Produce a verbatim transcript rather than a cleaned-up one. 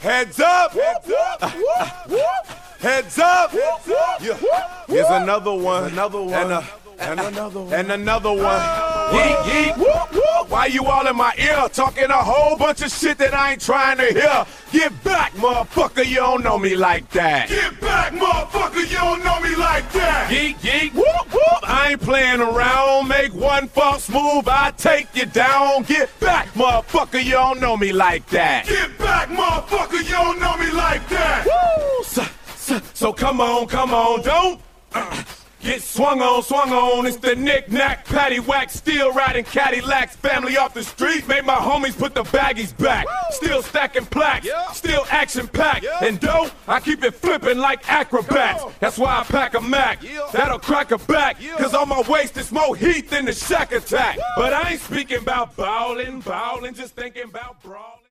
Heads up! Heads up! Heads up! Yeah. Here's another one. Another one. And, uh, and another one. And another one. Yeet, yeet. Why you all in my ear talking a whole bunch of shit that I ain't trying to hear? Get back, motherfucker, you don't know me like that. Get back, motherfucker, you don't know me like that. Yeet, yeet. Whoop, whoop. I ain't playing around. Make one false move, I take you down. Get back, motherfucker, you don't know me like that. Get back, motherfucker, you don't know me like that. Woo! So, so, so come on, come on, don't uh, get swung on, swung on. It's the knick-knack, paddywhack, still riding Cadillacs. Family off the street, made my homies put the baggies back. Woo! Still stacking plaques, yeah. Still action-packed. Yeah. And dope, I keep it flipping like acrobats. That's why I pack a Mac, yeah. That'll crack a back. Yeah. Cause on my waist is more heat than the Shack Attack. Woo! But I ain't speaking about bowling, bowling, just thinking about brawling.